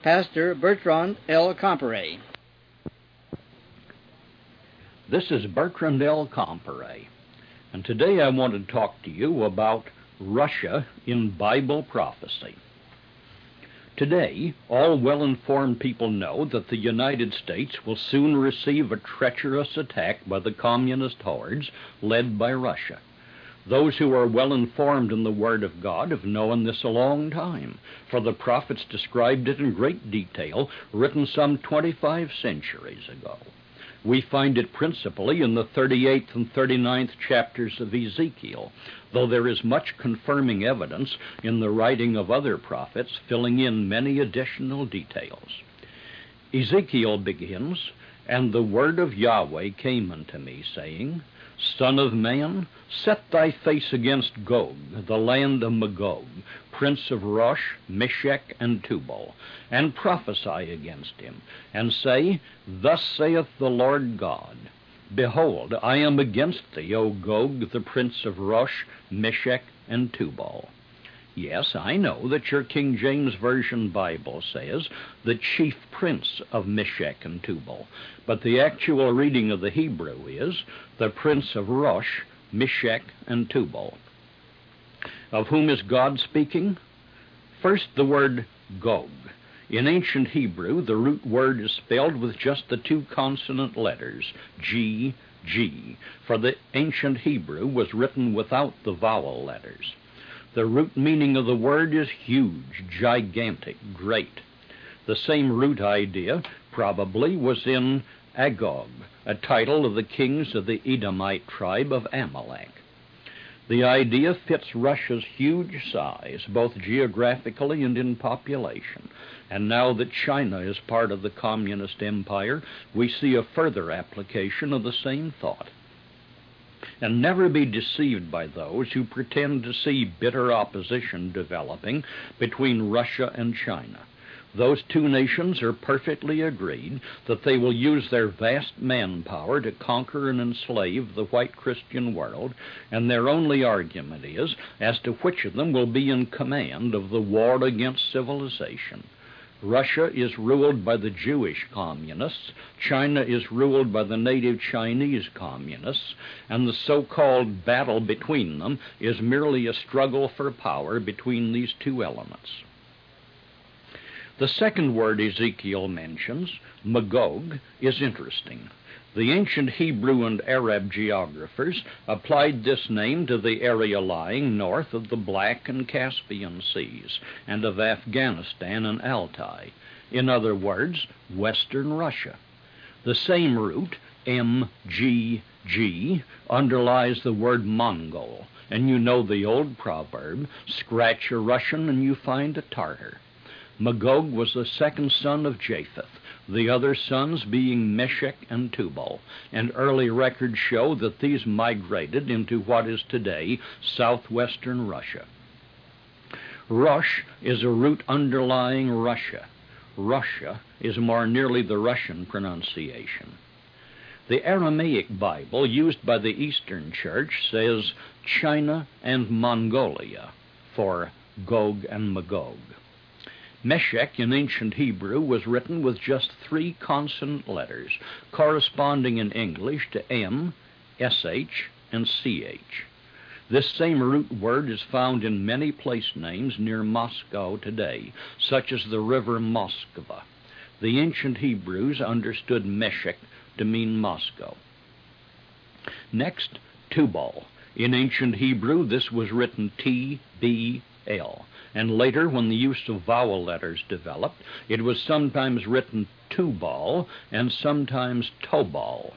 Pastor Bertrand L. Comparet. This is Bertrand L. Comparet, and today I want to talk to you about Russia in Bible prophecy. Today, all well-informed people know that the United States will soon receive a treacherous attack by the communist hordes led by Russia. Those who are well-informed in the Word of God have known this a long time, for the prophets described it in great detail, written some 25 centuries ago. We find it principally in the 38th and 39th chapters of Ezekiel, though there is much confirming evidence in the writing of other prophets, filling in many additional details. Ezekiel begins, "And the word of Yahweh came unto me, saying, Son of man, set thy face against Gog, the land of Magog, prince of Rosh, Meshech, and Tubal, and prophesy against him, and say, Thus saith the Lord God, Behold, I am against thee, O Gog, the prince of Rosh, Meshech, and Tubal." Yes, I know that your King James Version Bible says the chief prince of Meshech and Tubal, but the actual reading of the Hebrew is the prince of Rosh, Meshech, and Tubal. Of whom is God speaking? First, the word Gog. In ancient Hebrew, the root word is spelled with just the two consonant letters, G, G, for the ancient Hebrew was written without the vowel letters. The root meaning of the word is huge, gigantic, great. The same root idea probably was in Agog, a title of the kings of the Edomite tribe of Amalek. The idea fits Russia's huge size, both geographically and in population. And now that China is part of the communist empire, we see a further application of the same thought. And never be deceived by those who pretend to see bitter opposition developing between Russia and China. Those two nations are perfectly agreed that they will use their vast manpower to conquer and enslave the white Christian world, and their only argument is as to which of them will be in command of the war against civilization. Russia is ruled by the Jewish communists, China is ruled by the native Chinese communists, and the so-called battle between them is merely a struggle for power between these two elements. The second word Ezekiel mentions, Magog, is interesting. The ancient Hebrew and Arab geographers applied this name to the area lying north of the Black and Caspian Seas and of Afghanistan and Altai. In other words, Western Russia. The same root, M-G-G, underlies the word Mongol, and you know the old proverb, scratch a Russian and you find a Tartar. Magog was the second son of Japheth, the other sons being Meshech and Tubal, and early records show that these migrated into what is today southwestern Russia. Rosh is a root underlying Russia. Russia is more nearly the Russian pronunciation. The Aramaic Bible used by the Eastern Church says China and Mongolia for Gog and Magog. Meshech in ancient Hebrew was written with just three consonant letters, corresponding in English to M, SH, and CH. This same root word is found in many place names near Moscow today, such as the river Moskva. The ancient Hebrews understood Meshech to mean Moscow. Next, Tubal. In ancient Hebrew, this was written T-B-L. And later, when the use of vowel letters developed, it was sometimes written Tubal and sometimes Tobal.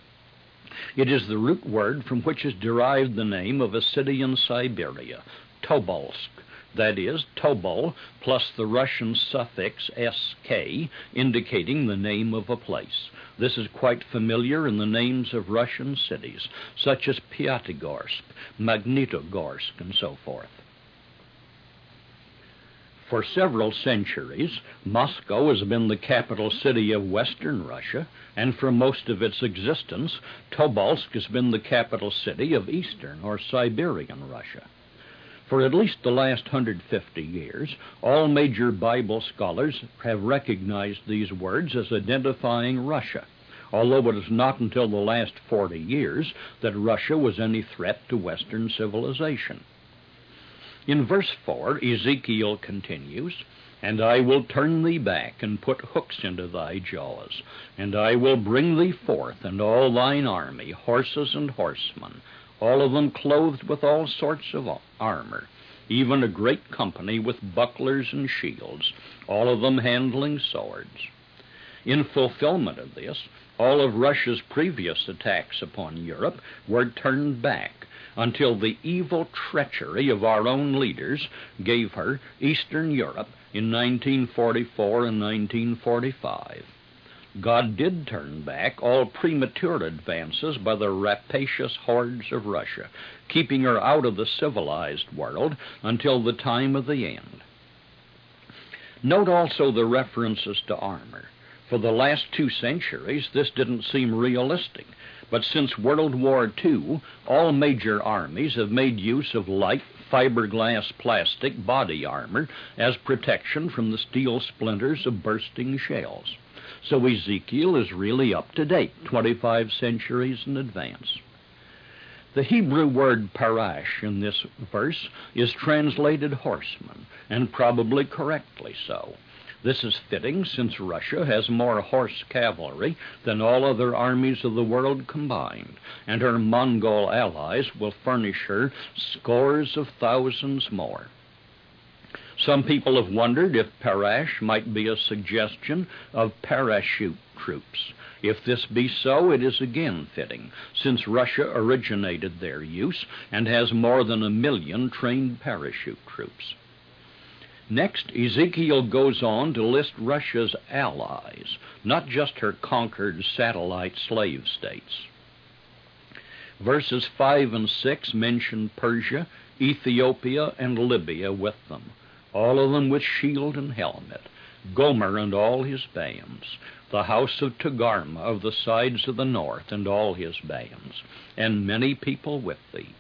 It is the root word from which is derived the name of a city in Siberia, Tobolsk. That is, Tobol plus the Russian suffix sk, indicating the name of a place. This is quite familiar in the names of Russian cities, such as Pyatigorsk, Magnitogorsk, and so forth. For several centuries, Moscow has been the capital city of Western Russia, and for most of its existence, Tobolsk has been the capital city of Eastern or Siberian Russia. For at least the last 150 years, all major Bible scholars have recognized these words as identifying Russia, although it is not until the last 40 years that Russia was any threat to Western civilization. In verse 4, Ezekiel continues, "And I will turn thee back, and put hooks into thy jaws, and I will bring thee forth, and all thine army, horses and horsemen, all of them clothed with all sorts of armor, even a great company with bucklers and shields, all of them handling swords." In fulfillment of this, all of Russia's previous attacks upon Europe were turned back until the evil treachery of our own leaders gave her Eastern Europe in 1944 and 1945. God did turn back all premature advances by the rapacious hordes of Russia, keeping her out of the civilized world until the time of the end. Note also the references to armor. For the last 2 centuries, this didn't seem realistic, but since World War II, all major armies have made use of light fiberglass plastic body armor as protection from the steel splinters of bursting shells. So Ezekiel is really up to date, 25 centuries in advance. The Hebrew word parash in this verse is translated horseman, and probably correctly so. This is fitting since Russia has more horse cavalry than all other armies of the world combined, and her Mongol allies will furnish her scores of thousands more. Some people have wondered if parash might be a suggestion of parachute troops. If this be so, it is again fitting, since Russia originated their use and has more than 1 million trained parachute troops. Next, Ezekiel goes on to list Russia's allies, not just her conquered satellite slave states. Verses 5 and 6 mention Persia, Ethiopia, and Libya with them, all of them with shield and helmet, Gomer and all his bands, the house of Togarmah of the sides of the north and all his bands, and many people with thee.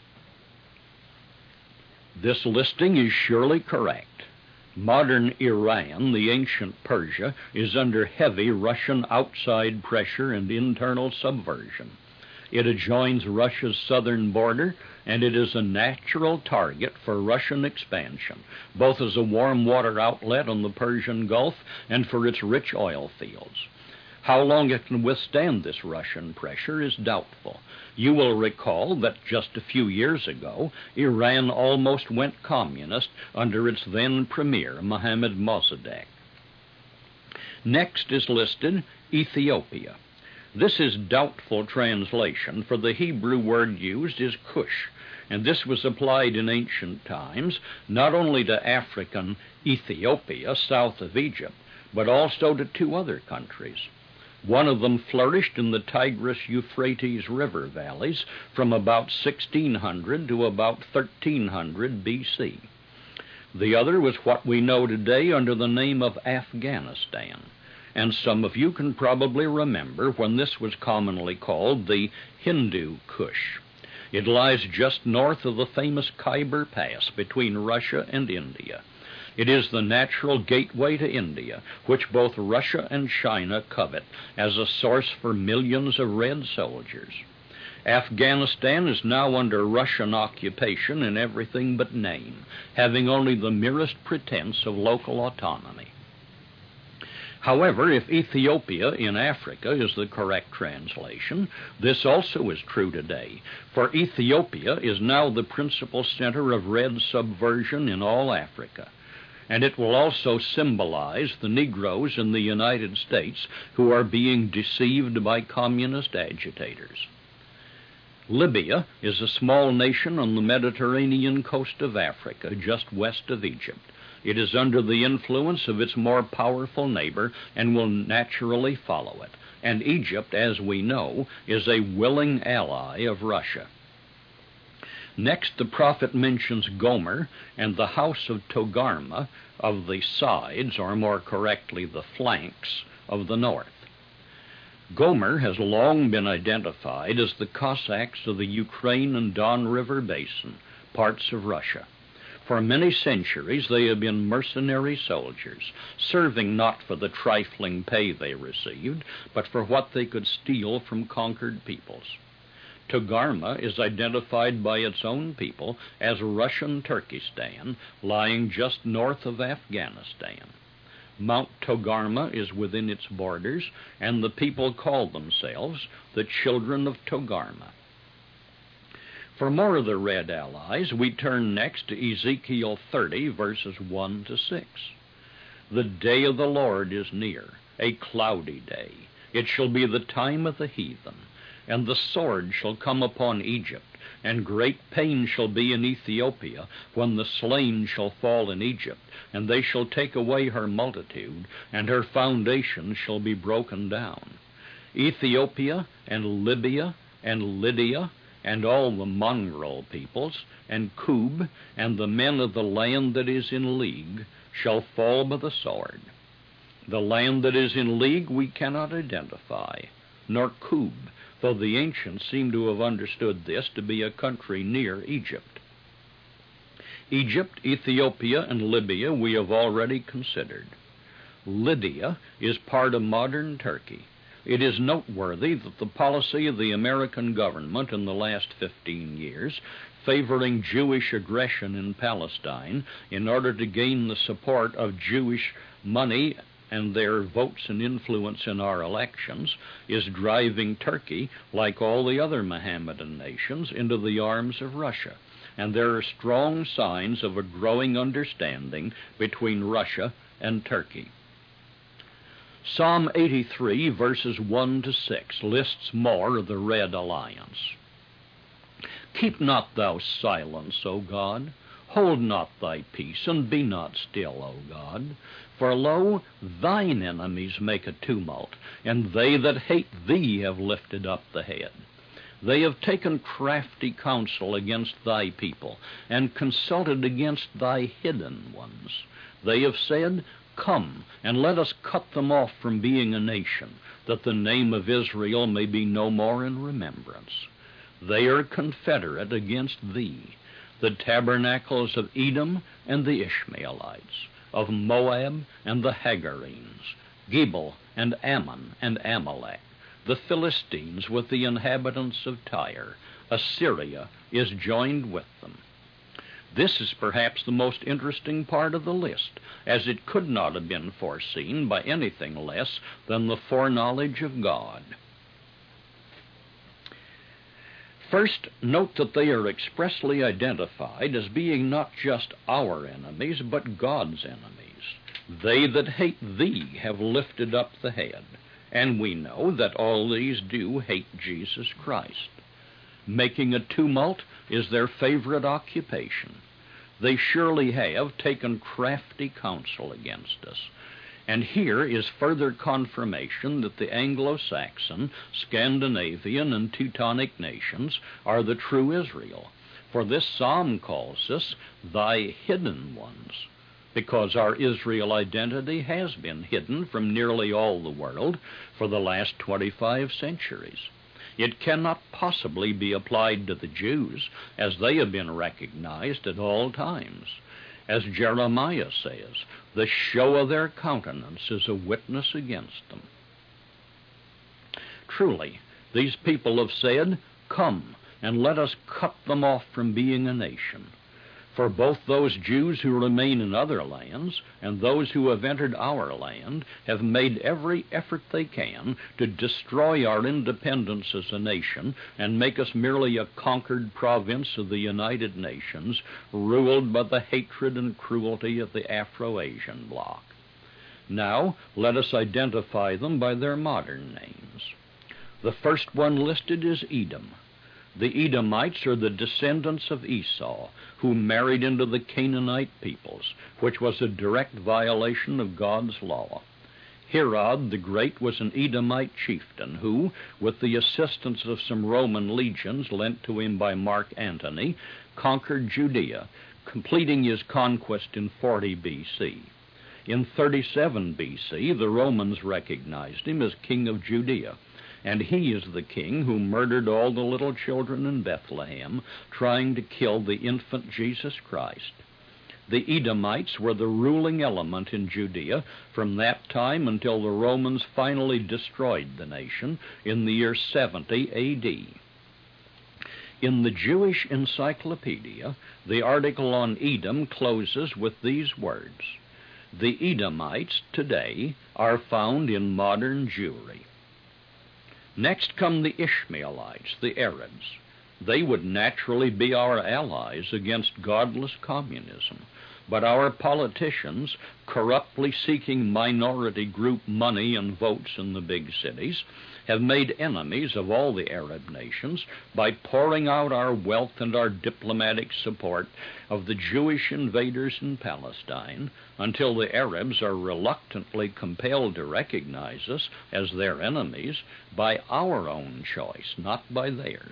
This listing is surely correct. Modern Iran, the ancient Persia, is under heavy Russian outside pressure and internal subversion. It adjoins Russia's southern border, and it is a natural target for Russian expansion, both as a warm water outlet on the Persian Gulf and for its rich oil fields. How long it can withstand this Russian pressure is doubtful. You will recall that just a few years ago, Iran almost went communist under its then premier, Mohammad Mossadegh. Next is listed Ethiopia. This is doubtful translation, for the Hebrew word used is Cush, and this was applied in ancient times not only to African Ethiopia, south of Egypt, but also to 2 other countries. One of them flourished in the Tigris-Euphrates river valleys from about 1600 to about 1300 B.C. The other was what we know today under the name of Afghanistan, and some of you can probably remember when this was commonly called the Hindu Kush. It lies just north of the famous Khyber Pass between Russia and India. It is the natural gateway to India, which both Russia and China covet as a source for millions of red soldiers. Afghanistan is now under Russian occupation in everything but name, having only the merest pretense of local autonomy. However, if Ethiopia in Africa is the correct translation, this also is true today, for Ethiopia is now the principal center of red subversion in all Africa. And it will also symbolize the Negroes in the United States who are being deceived by communist agitators. Libya is a small nation on the Mediterranean coast of Africa, just west of Egypt. It is under the influence of its more powerful neighbor and will naturally follow it. And Egypt, as we know, is a willing ally of Russia. Next, the prophet mentions Gomer and the house of Togarmah of the sides, or more correctly, the flanks of the north. Gomer has long been identified as the Cossacks of the Ukraine and Don River Basin, parts of Russia. For many centuries they have been mercenary soldiers, serving not for the trifling pay they received, but for what they could steal from conquered peoples. Togarmah is identified by its own people as Russian Turkestan, lying just north of Afghanistan. Mount Togarmah is within its borders, and the people call themselves the Children of Togarmah. For more of the Red Allies, we turn next to Ezekiel 30, verses 1 to 6. The day of the Lord is near, a cloudy day. It shall be the time of the heathen. And the sword shall come upon Egypt, and great pain shall be in Ethiopia, when the slain shall fall in Egypt, and they shall take away her multitude, and her foundations shall be broken down. Ethiopia, and Libya, and Lydia, and all the mongrel peoples, and Cub, and the men of the land that is in league, shall fall by the sword. The land that is in league we cannot identify, nor Cub, though the ancients seem to have understood this to be a country near Egypt. Egypt, Ethiopia, and Libya we have already considered. Lydia is part of modern Turkey. It is noteworthy that the policy of the American government in the last 15 years, favoring Jewish aggression in Palestine in order to gain the support of Jewish money and their votes and influence in our elections, is driving Turkey, like all the other Mohammedan nations, into the arms of Russia. And there are strong signs of a growing understanding between Russia and Turkey. Psalm 83, verses 1 to 6, lists more of the Red Alliance. Keep not thou silence, O God. Hold not thy peace, and be not still, O God. For lo, thine enemies make a tumult, and they that hate thee have lifted up the head. They have taken crafty counsel against thy people, and consulted against thy hidden ones. They have said, Come, and let us cut them off from being a nation, that the name of Israel may be no more in remembrance. They are confederate against thee, the tabernacles of Edom and the Ishmaelites, of Moab and the Hagarenes, Gebal and Ammon and Amalek, the Philistines with the inhabitants of Tyre. Assyria is joined with them. This is perhaps the most interesting part of the list, as it could not have been foreseen by anything less than the foreknowledge of God. First, note that they are expressly identified as being not just our enemies, but God's enemies. They that hate thee have lifted up the head, and we know that all these do hate Jesus Christ. Making a tumult is their favorite occupation. They surely have taken crafty counsel against us. And here is further confirmation that the Anglo-Saxon, Scandinavian, and Teutonic nations are the true Israel. For this psalm calls us thy hidden ones, because our Israel identity has been hidden from nearly all the world for the last 25 centuries. It cannot possibly be applied to the Jews, as they have been recognized at all times. As Jeremiah says, the show of their countenance is a witness against them. Truly, these people have said, Come, and let us cut them off from being a nation. For both those Jews who remain in other lands and those who have entered our land have made every effort they can to destroy our independence as a nation and make us merely a conquered province of the United Nations, ruled by the hatred and cruelty of the Afro-Asian bloc. Now, let us identify them by their modern names. The first one listed is Edom. The Edomites are the descendants of Esau, who married into the Canaanite peoples, which was a direct violation of God's law. Herod the Great was an Edomite chieftain who, with the assistance of some Roman legions lent to him by Mark Antony, conquered Judea, completing his conquest in 40 B.C. In 37 B.C., the Romans recognized him as king of Judea, and he is the king who murdered all the little children in Bethlehem, trying to kill the infant Jesus Christ. The Edomites were the ruling element in Judea from that time until the Romans finally destroyed the nation in the year 70 A.D. In the Jewish Encyclopedia, the article on Edom closes with these words: "The Edomites today are found in modern Jewry." Next come the Ishmaelites, the Arabs. They would naturally be our allies against godless communism, but our politicians, corruptly seeking minority group money and votes in the big cities, have made enemies of all the Arab nations by pouring out our wealth and our diplomatic support of the Jewish invaders in Palestine until the Arabs are reluctantly compelled to recognize us as their enemies by our own choice, not by theirs.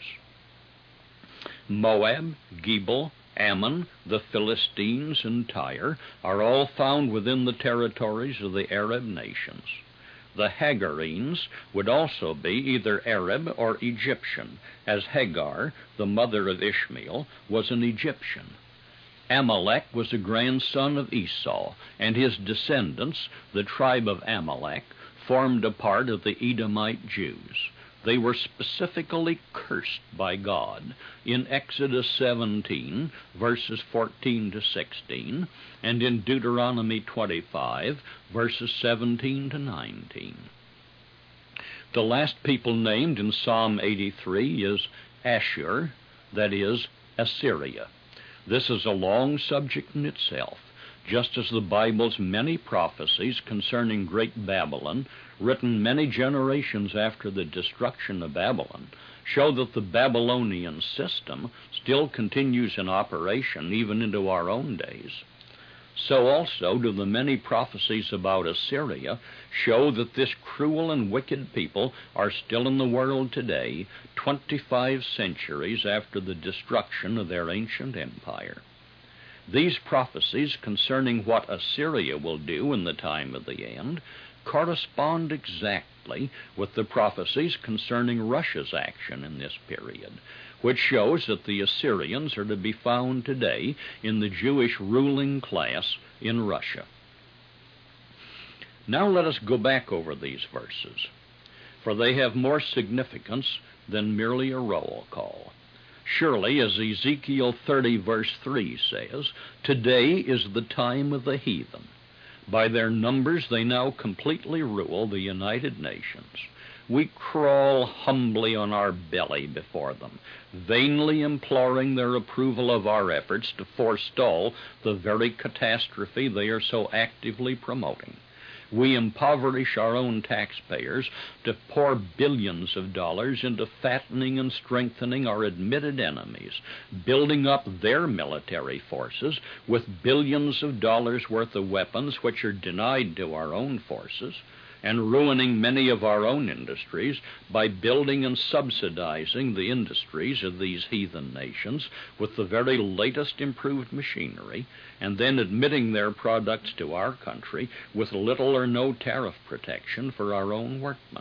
Moab, Gebal, Ammon, the Philistines, and Tyre are all found within the territories of the Arab nations. The Hagarenes would also be either Arab or Egyptian, as Hagar, the mother of Ishmael, was an Egyptian. Amalek was a grandson of Esau, and his descendants, the tribe of Amalek, formed a part of the Edomite Jews. They were specifically cursed by God in Exodus 17, verses 14 to 16, and in Deuteronomy 25, verses 17 to 19. The last people named in Psalm 83 is Ashur, that is, Assyria. This is a long subject in itself, just as the Bible's many prophecies concerning Great Babylon, written many generations after the destruction of Babylon, show that the Babylonian system still continues in operation even into our own days. So also do the many prophecies about Assyria show that this cruel and wicked people are still in the world today, 25 centuries after the destruction of their ancient empire. These prophecies concerning what Assyria will do in the time of the end correspond exactly with the prophecies concerning Russia's action in this period, which shows that the Assyrians are to be found today in the Jewish ruling class in Russia. Now let us go back over these verses, for they have more significance than merely a roll call. Surely, as Ezekiel 30, verse 3 says, "Today is the time of the heathen. By their numbers they now completely rule the United Nations. We crawl humbly on our belly before them, vainly imploring their approval of our efforts to forestall the very catastrophe they are so actively promoting. We impoverish our own taxpayers to pour billions of dollars into fattening and strengthening our admitted enemies, building up their military forces with billions of dollars worth of weapons which are denied to our own forces, and ruining many of our own industries by building and subsidizing the industries of these heathen nations with the very latest improved machinery, and then admitting their products to our country with little or no tariff protection for our own workmen."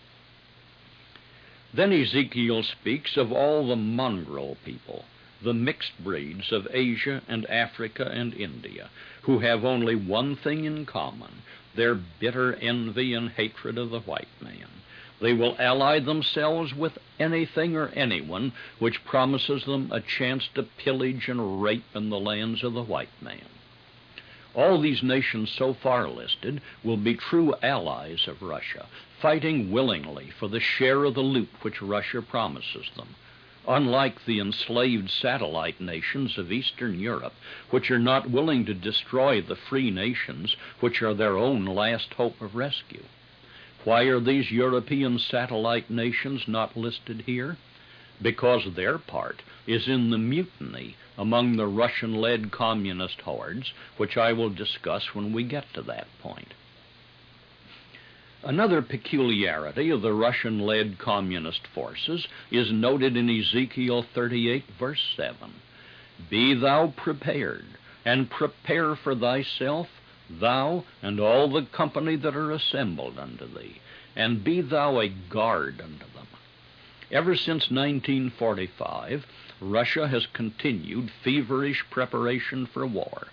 Then Ezekiel speaks of all the mongrel people, the mixed breeds of Asia and Africa and India, who have only one thing in common: their bitter envy and hatred of the white man. They will ally themselves with anything or anyone which promises them a chance to pillage and rape in the lands of the white man. All these nations so far listed will be true allies of Russia, fighting willingly for the share of the loot which Russia promises them, unlike the enslaved satellite nations of Eastern Europe, which are not willing to destroy the free nations which are their own last hope of rescue. Why are these European satellite nations not listed here? Because their part is in the mutiny among the Russian-led communist hordes, which I will discuss when we get to that point. Another peculiarity of the Russian-led communist forces is noted in Ezekiel 38, verse 7. "Be thou prepared, and prepare for thyself, thou and all the company that are assembled unto thee, and be thou a guard unto them." Ever since 1945, Russia has continued feverish preparation for war.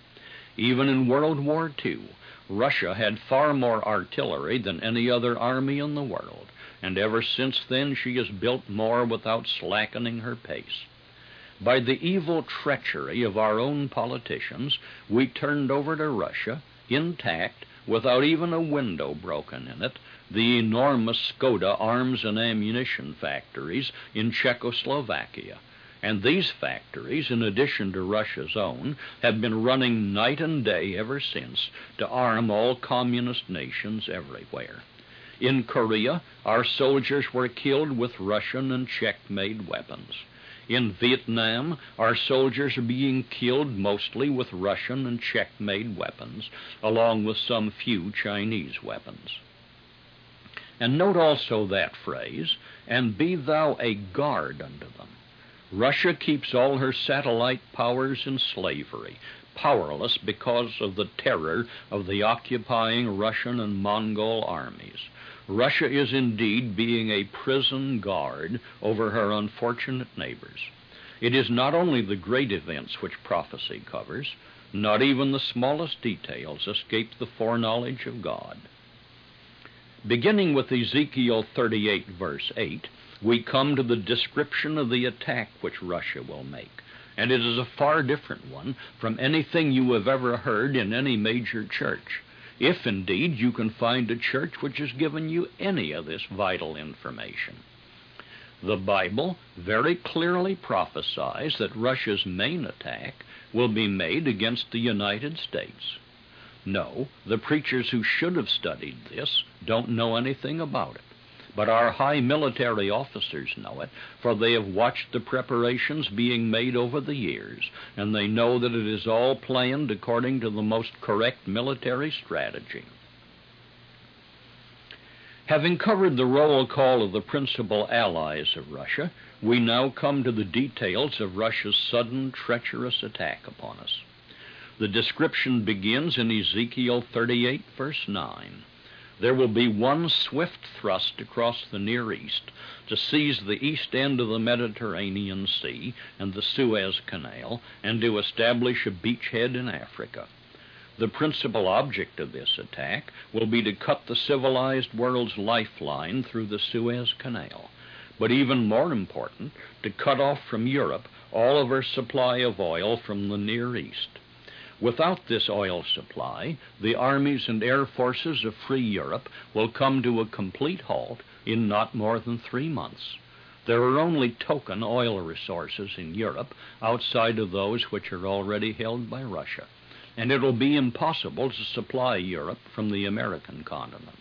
Even in World War II, Russia had far more artillery than any other army in the world, and ever since then she has built more without slackening her pace. By the evil treachery of our own politicians, we turned over to Russia, intact, without even a window broken in it, the enormous Skoda arms and ammunition factories in Czechoslovakia. And these factories, in addition to Russia's own, have been running night and day ever since to arm all communist nations everywhere. In Korea, our soldiers were killed with Russian and Czech-made weapons. In Vietnam, our soldiers are being killed mostly with Russian and Czech-made weapons, along with some few Chinese weapons. And note also that phrase, "and be thou a guard unto them." Russia keeps all her satellite powers in slavery, powerless because of the terror of the occupying Russian and Mongol armies. Russia is indeed being a prison guard over her unfortunate neighbors. It is not only the great events which prophecy covers, not even the smallest details escape the foreknowledge of God. Beginning with Ezekiel 38, verse 8, we come to the description of the attack which Russia will make, and it is a far different one from anything you have ever heard in any major church, if indeed you can find a church which has given you any of this vital information. The Bible very clearly prophesies that Russia's main attack will be made against the United States. No, the preachers who should have studied this don't know anything about it. But our high military officers know it, for they have watched the preparations being made over the years, and they know that it is all planned according to the most correct military strategy. Having covered the roll call of the principal allies of Russia, we now come to the details of Russia's sudden, treacherous attack upon us. The description begins in Ezekiel 38, verse 9. There will be one swift thrust across the Near East to seize the east end of the Mediterranean Sea and the Suez Canal, and to establish a beachhead in Africa. The principal object of this attack will be to cut the civilized world's lifeline through the Suez Canal, but even more important, to cut off from Europe all of our supply of oil from the Near East. Without this oil supply, the armies and air forces of free Europe will come to a complete halt in not more than 3 months. There are only token oil resources in Europe outside of those which are already held by Russia, and it will be impossible to supply Europe from the American continent.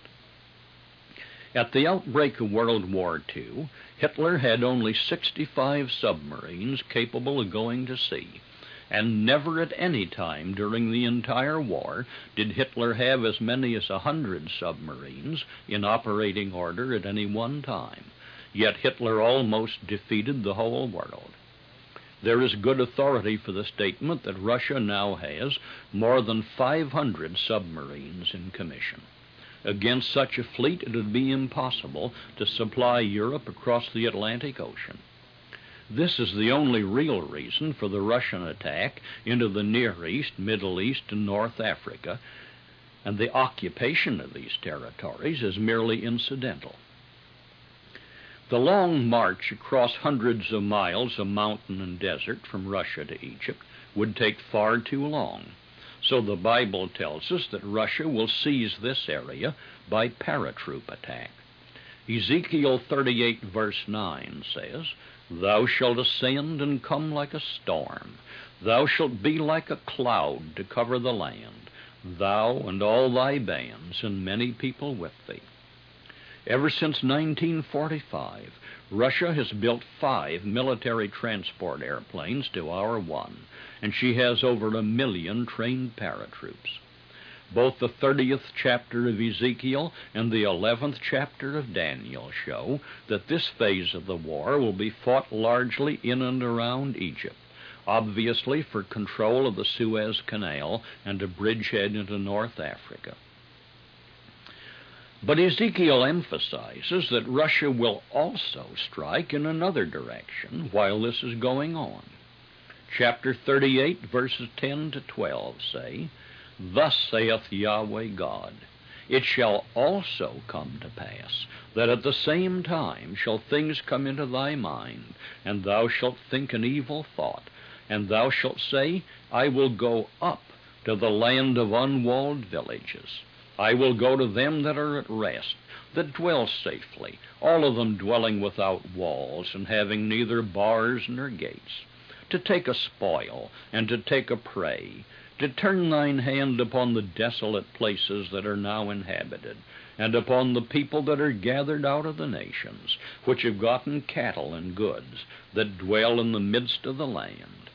At the outbreak of World War II, Hitler had only 65 submarines capable of going to sea, and never at any time during the entire war did Hitler have as many as 100 submarines in operating order at any one time. Yet Hitler almost defeated the whole world. There is good authority for the statement that Russia now has more than 500 submarines in commission. Against such a fleet it would be impossible to supply Europe across the Atlantic Ocean. This is the only real reason for the Russian attack into the Near East, Middle East, and North Africa, and the occupation of these territories is merely incidental. The long march across hundreds of miles of mountain and desert from Russia to Egypt would take far too long, so the Bible tells us that Russia will seize this area by paratroop attack. Ezekiel 38, verse 9 says, "Thou shalt ascend and come like a storm. Thou shalt be like a cloud to cover the land, thou and all thy bands, and many people with thee." Ever since 1945, Russia has built 5 military transport airplanes to our 1, and she has over 1 million trained paratroops. Both the 30th chapter of Ezekiel and the 11th chapter of Daniel show that this phase of the war will be fought largely in and around Egypt, obviously for control of the Suez Canal and a bridgehead into North Africa. But Ezekiel emphasizes that Russia will also strike in another direction while this is going on. Chapter 38, verses 10 to 12 say, Thus saith Yahweh God, It shall also come to pass, that at the same time shall things come into thy mind, and thou shalt think an evil thought, and thou shalt say, I will go up to the land of unwalled villages. I will go to them that are at rest, that dwell safely, all of them dwelling without walls, and having neither bars nor gates, to take a spoil, and to take a prey, to turn thine hand upon the desolate places that are now inhabited, and upon the people that are gathered out of the nations, which have gotten cattle and goods, that dwell in the midst of the land.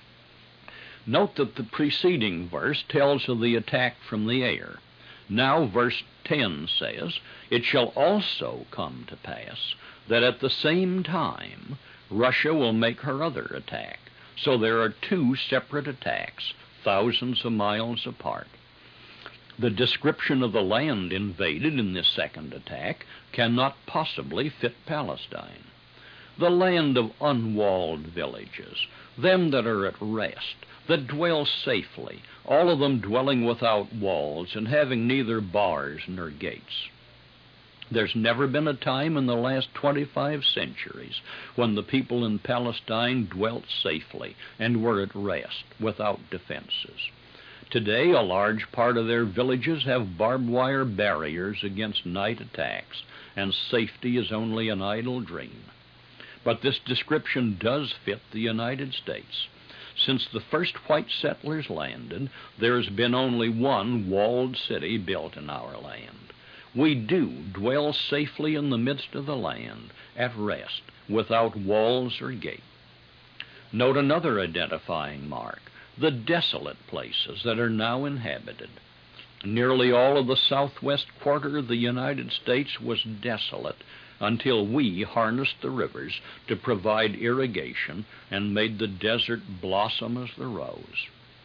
Note that the preceding verse tells of the attack from the air. Now verse 10 says, It shall also come to pass that at the same time Russia will make her other attack. So there are two separate attacks, thousands of miles apart. The description of the land invaded in this second attack cannot possibly fit Palestine. The land of unwalled villages, them that are at rest, that dwell safely, all of them dwelling without walls and having neither bars nor gates. There's never been a time in the last 25 centuries when the people in Palestine dwelt safely and were at rest without defenses. Today, a large part of their villages have barbed wire barriers against night attacks, and safety is only an idle dream. But this description does fit the United States. Since the first white settlers landed, there has been only one walled city built in our land. We do dwell safely in the midst of the land, at rest, without walls or gate. Note another identifying mark, the desolate places that are now inhabited. Nearly all of the southwest quarter of the United States was desolate until we harnessed the rivers to provide irrigation and made the desert blossom as the rose.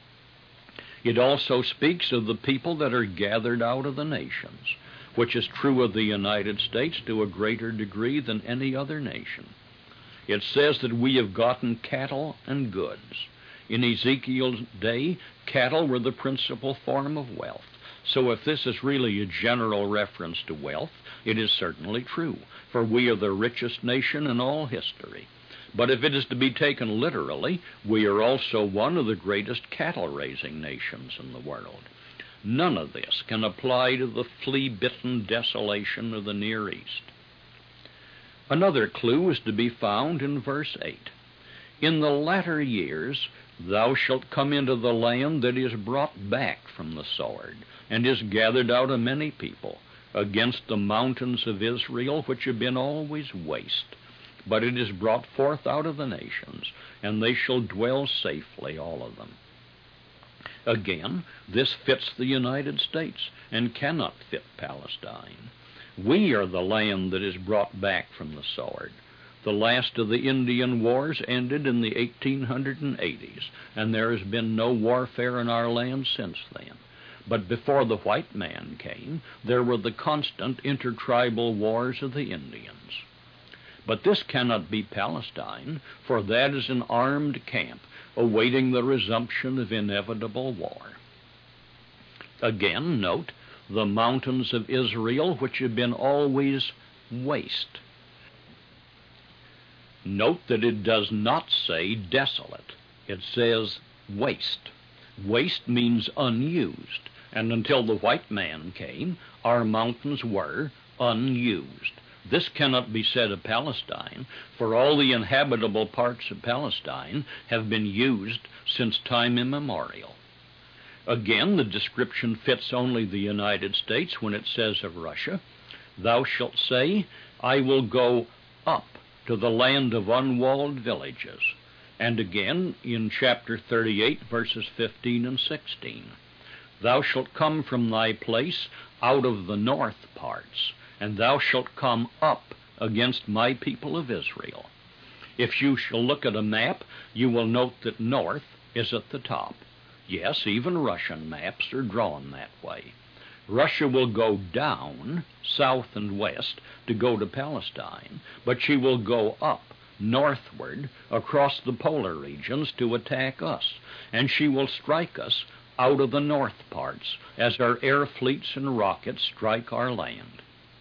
It also speaks of the people that are gathered out of the nations, which is true of the United States to a greater degree than any other nation. It says that we have gotten cattle and goods. In Ezekiel's day, cattle were the principal form of wealth. So if this is really a general reference to wealth, it is certainly true, for we are the richest nation in all history. But if it is to be taken literally, we are also one of the greatest cattle-raising nations in the world. None of this can apply to the flea-bitten desolation of the Near East. Another clue is to be found in verse 8. In the latter years thou shalt come into the land that is brought back from the sword, and is gathered out of many people, against the mountains of Israel, which have been always waste. But it is brought forth out of the nations, and they shall dwell safely, all of them. Again, this fits the United States, and cannot fit Palestine. We are the land that is brought back from the sword. The last of the Indian wars ended in the 1880s, and there has been no warfare in our land since then. But before the white man came, there were the constant intertribal wars of the Indians. But this cannot be Palestine, for that is an armed camp awaiting the resumption of inevitable war. Again, note the mountains of Israel, which have been always waste. Note that it does not say desolate. It says waste. Waste means unused, and until the white man came, our mountains were unused. This cannot be said of Palestine, for all the inhabitable parts of Palestine have been used since time immemorial. Again, the description fits only the United States when it says of Russia, Thou shalt say, I will go up to the land of unwalled villages. And again in chapter 38, verses 15 and 16, Thou shalt come from thy place out of the north parts, and thou shalt come up against my people of Israel. If you shall look at a map, you will note that north is at the top. Yes, even Russian maps are drawn that way. Russia will go down, south and west, to go to Palestine, but she will go up northward across the polar regions to attack us, and she will strike us out of the north parts as our air fleets and rockets strike our land.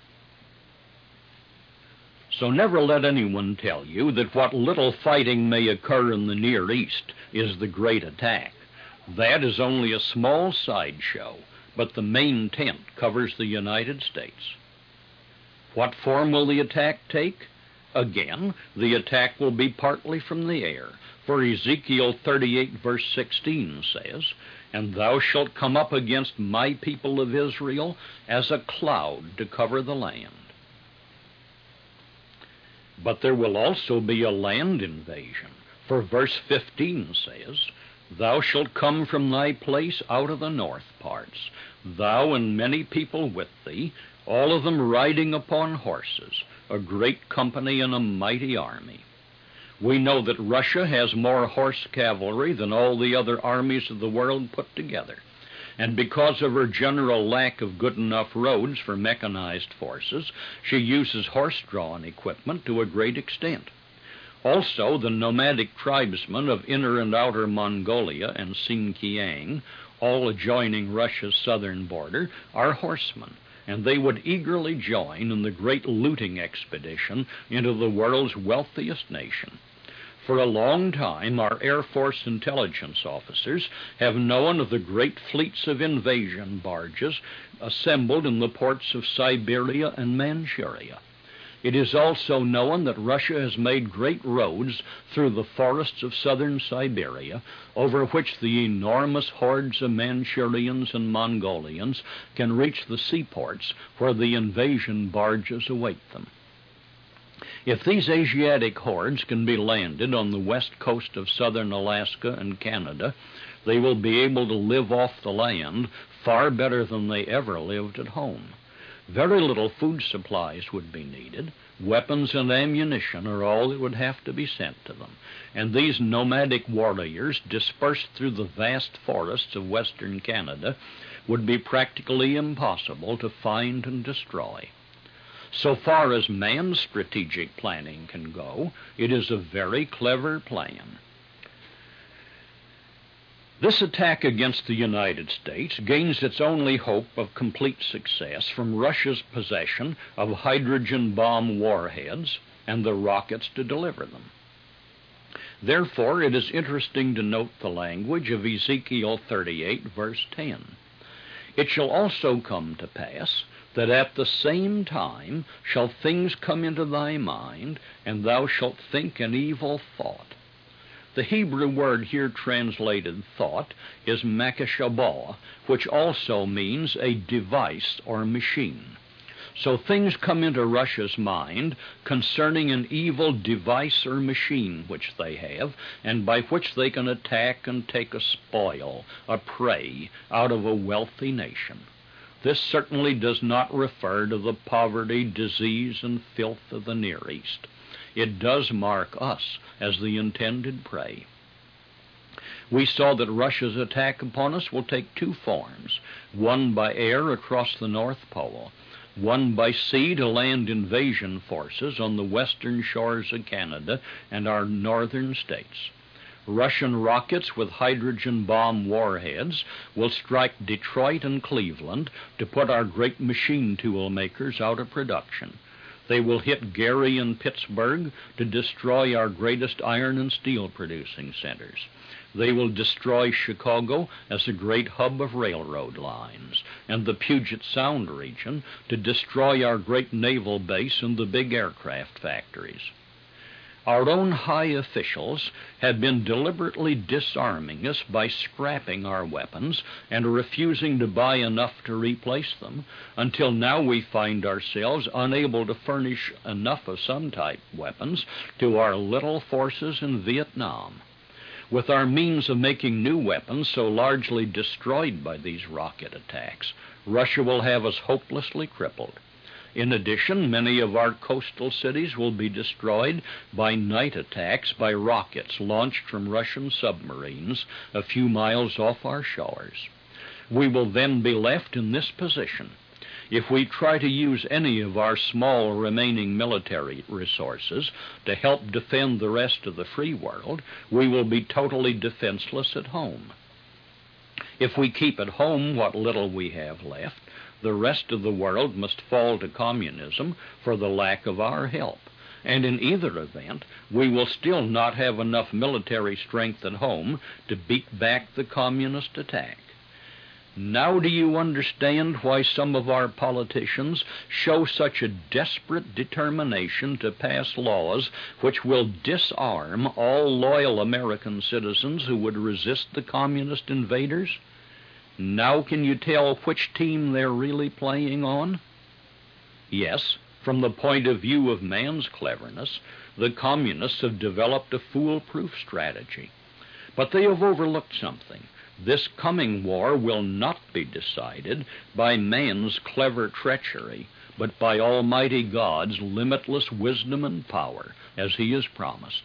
So never let anyone tell you that what little fighting may occur in the Near East is the great attack. That is only a small sideshow, but the main tent covers the United States. What form will the attack take? Again, the attack will be partly from the air, for Ezekiel 38 verse 16 says, "And thou shalt come up against my people of Israel as a cloud to cover the land." But there will also be a land invasion, for verse 15 says, "Thou shalt come from thy place out of the north parts, thou and many people with thee, all of them riding upon horses, a great company and a mighty army." We know that Russia has more horse cavalry than all the other armies of the world put together. And because of her general lack of good enough roads for mechanized forces, she uses horse-drawn equipment to a great extent. Also, the nomadic tribesmen of Inner and Outer Mongolia and Xinjiang, all adjoining Russia's southern border, are horsemen, and they would eagerly join in the great looting expedition into the world's wealthiest nation. For a long time, our Air Force intelligence officers have known of the great fleets of invasion barges assembled in the ports of Siberia and Manchuria. It is also known that Russia has made great roads through the forests of southern Siberia, over which the enormous hordes of Manchurians and Mongolians can reach the seaports where the invasion barges await them. If these Asiatic hordes can be landed on the west coast of southern Alaska and Canada, they will be able to live off the land far better than they ever lived at home. Very little food supplies would be needed. Weapons and ammunition are all that would have to be sent to them, and these nomadic warriors, dispersed through the vast forests of western Canada, would be practically impossible to find and destroy. So far as man's strategic planning can go, it is a very clever plan. This attack against the United States gains its only hope of complete success from Russia's possession of hydrogen bomb warheads and the rockets to deliver them. Therefore, it is interesting to note the language of Ezekiel 38, verse 10. "It shall also come to pass that at the same time shall things come into thy mind, and thou shalt think an evil thought." The Hebrew word here translated thought is makashabah, which also means a device or machine. So things come into Russia's mind concerning an evil device or machine which they have, and by which they can attack and take a spoil, a prey, out of a wealthy nation. This certainly does not refer to the poverty, disease, and filth of the Near East. It does mark us as the intended prey. We saw that Russia's attack upon us will take two forms, one by air across the North Pole, one by sea to land invasion forces on the western shores of Canada and our northern states. Russian rockets with hydrogen bomb warheads will strike Detroit and Cleveland to put our great machine tool makers out of production. They will hit Gary and Pittsburgh to destroy our greatest iron and steel producing centers. They will destroy Chicago as a great hub of railroad lines, and the Puget Sound region to destroy our great naval base and the big aircraft factories. Our own high officials had been deliberately disarming us by scrapping our weapons and refusing to buy enough to replace them, until now we find ourselves unable to furnish enough of some type weapons to our little forces in Vietnam. With our means of making new weapons so largely destroyed by these rocket attacks, Russia will have us hopelessly crippled. In addition, many of our coastal cities will be destroyed by night attacks by rockets launched from Russian submarines a few miles off our shores. We will then be left in this position. if we try to use any of our small remaining military resources to help defend the rest of the free world, we will be totally defenseless at home. If we keep at home what little we have left, the rest of the world must fall to communism for the lack of our help. And in either event, we will still not have enough military strength at home to beat back the communist attack. Now do you understand why some of our politicians show such a desperate determination to pass laws which will disarm all loyal American citizens who would resist the communist invaders? Now can you tell which team they're really playing on? Yes, from the point of view of man's cleverness, the communists have developed a foolproof strategy. But they have overlooked something. This coming war will not be decided by man's clever treachery, but by Almighty God's limitless wisdom and power, as He has promised.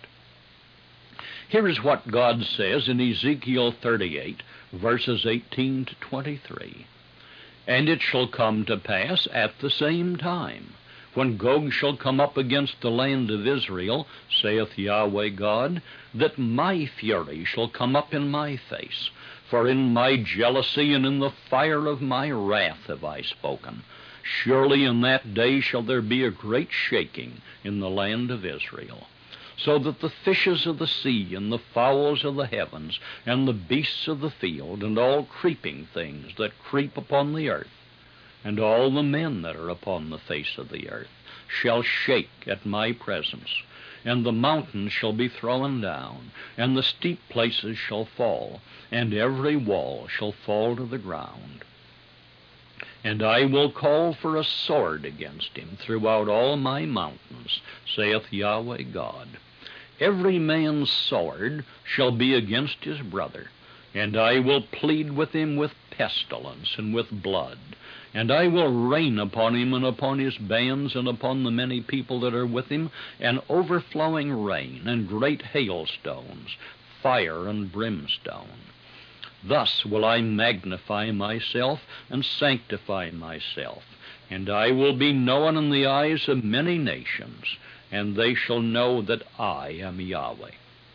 Here is what God says in Ezekiel 38, verses 18 to 23. And it shall come to pass at the same time, when Gog shall come up against the land of Israel, saith Yahweh God, that my fury shall come up in my face. For in my jealousy and in the fire of my wrath have I spoken. Surely in that day shall there be a great shaking in the land of Israel, so that the fishes of the sea and the fowls of the heavens and the beasts of the field and all creeping things that creep upon the earth, and all the men that are upon the face of the earth, shall shake at my presence. And the mountains shall be thrown down, and the steep places shall fall, and every wall shall fall to the ground. And I will call for a sword against him throughout all my mountains, saith Yahweh God. Every man's sword shall be against his brother, and I will plead with him with pestilence and with blood. And I will rain upon him and upon his bands and upon the many people that are with him, an overflowing rain and great hailstones, fire and brimstone. Thus will I magnify myself and sanctify myself, and I will be known in the eyes of many nations, and they shall know that I am Yahweh.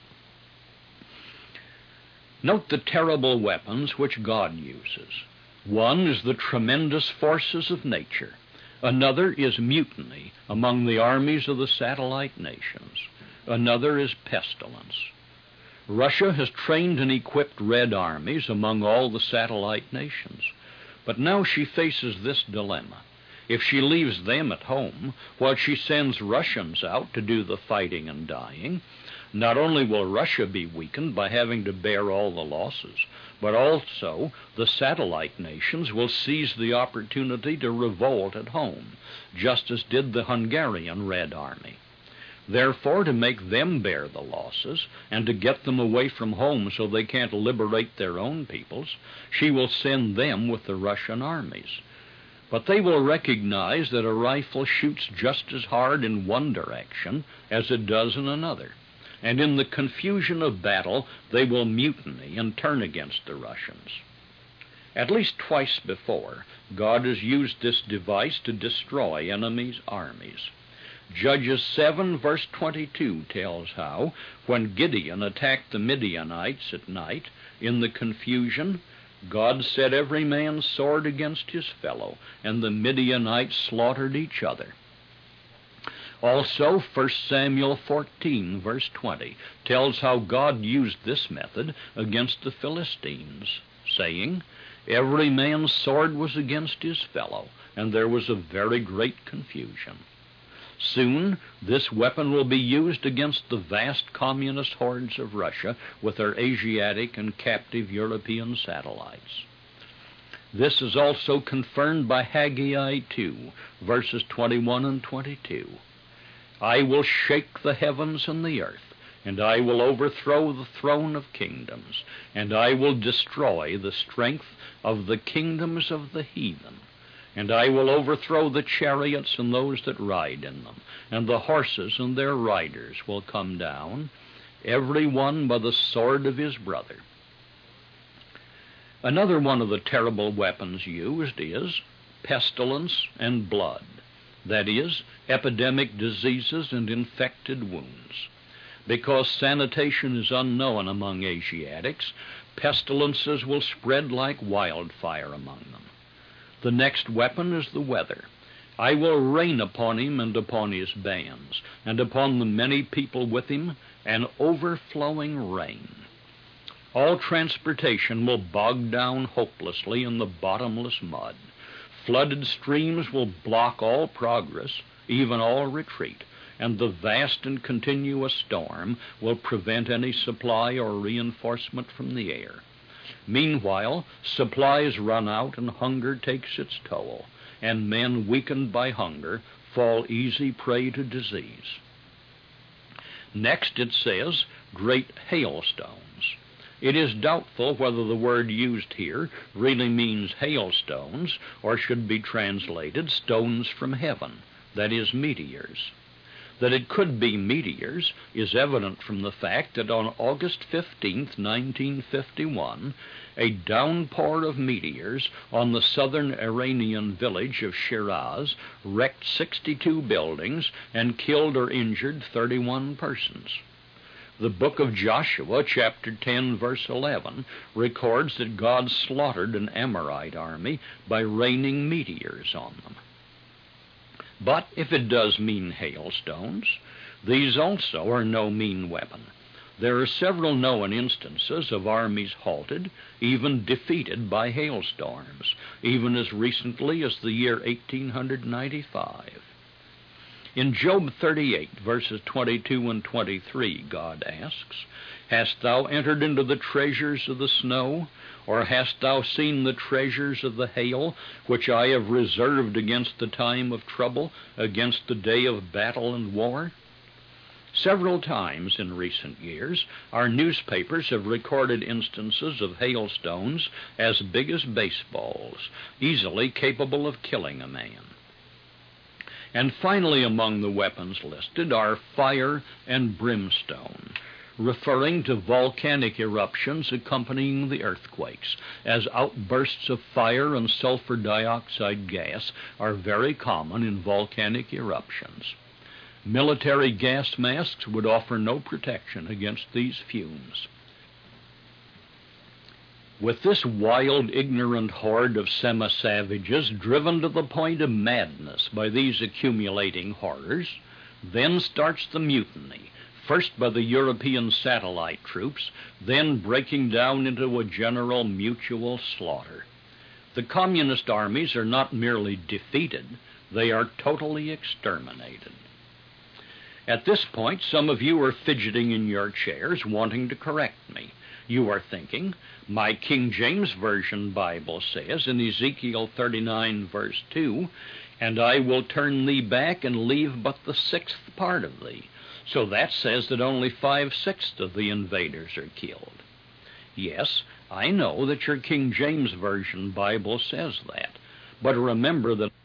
Note the terrible weapons which God uses. One is the tremendous forces of nature. Another is mutiny among the armies of the satellite nations. Another is pestilence. Russia has trained and equipped red armies among all the satellite nations. But now she faces this dilemma. If she leaves them at home while she sends Russians out to do the fighting and dying, not only will Russia be weakened by having to bear all the losses, but also the satellite nations will seize the opportunity to revolt at home, just as did the Hungarian Red Army. Therefore, to make them bear the losses, and to get them away from home so they can't liberate their own peoples, she will send them with the Russian armies. But they will recognize that a rifle shoots just as hard in one direction as it does in another. And in the confusion of battle, they will mutiny and turn against the Russians. At least twice before, God has used this device to destroy enemies' armies. Judges 7, verse 22 tells how, when Gideon attacked the Midianites at night, in the confusion, God set every man's sword against his fellow, and the Midianites slaughtered each other. Also, 1 Samuel 14, verse 20, tells how God used this method against the Philistines, saying, every man's sword was against his fellow, and there was a very great confusion. Soon, this weapon will be used against the vast communist hordes of Russia with their Asiatic and captive European satellites. This is also confirmed by Haggai 2, verses 21 and 22. I will shake the heavens and the earth, and I will overthrow the throne of kingdoms, and I will destroy the strength of the kingdoms of the heathen. And I will overthrow the chariots and those that ride in them, and the horses and their riders will come down, every one by the sword of his brother. Another one of the terrible weapons used is pestilence and blood, that is, epidemic diseases and infected wounds. Because sanitation is unknown among Asiatics, pestilences will spread like wildfire among them. The next weapon is the weather. I will rain upon him and upon his bands, and upon the many people with him, an overflowing rain. All transportation will bog down hopelessly in the bottomless mud. Flooded streams will block all progress, even all retreat, and the vast and continuous storm will prevent any supply or reinforcement from the air. Meanwhile, supplies run out and hunger takes its toll, and men weakened by hunger fall easy prey to disease. Next it says, great hailstones. It is doubtful whether the word used here really means hailstones or should be translated stones from heaven, that is, meteors. That it could be meteors is evident from the fact that on August 15, 1951, a downpour of meteors on the southern Iranian village of Shiraz wrecked 62 buildings and killed or injured 31 persons. The book of Joshua, chapter 10, verse 11, records that God slaughtered an Amorite army by raining meteors on them. But if it does mean hailstones, these also are no mean weapon. There are several known instances of armies halted, even defeated by hailstorms, even as recently as the year 1895. In Job 38, verses 22 and 23, God asks, Hast thou entered into the treasures of the snow? Or hast thou seen the treasures of the hail, which I have reserved against the time of trouble, against the day of battle and war? Several times in recent years, our newspapers have recorded instances of hailstones as big as baseballs, easily capable of killing a man. And finally among the weapons listed are fire and brimstone, referring to volcanic eruptions accompanying the earthquakes, as outbursts of fire and sulfur dioxide gas are very common in volcanic eruptions. Military gas masks would offer no protection against these fumes. With this wild, ignorant horde of semi-savages driven to the point of madness by these accumulating horrors, then starts the mutiny, first by the European satellite troops, then breaking down into a general mutual slaughter. The communist armies are not merely defeated, they are totally exterminated. At this point, some of you are fidgeting in your chairs, wanting to correct me. You are thinking, my King James Version Bible says in Ezekiel 39, verse 2, And I will turn thee back and leave but the sixth part of thee. So that says that only 5/6 of the invaders are killed. Yes, I know that your King James Version Bible says that, but remember that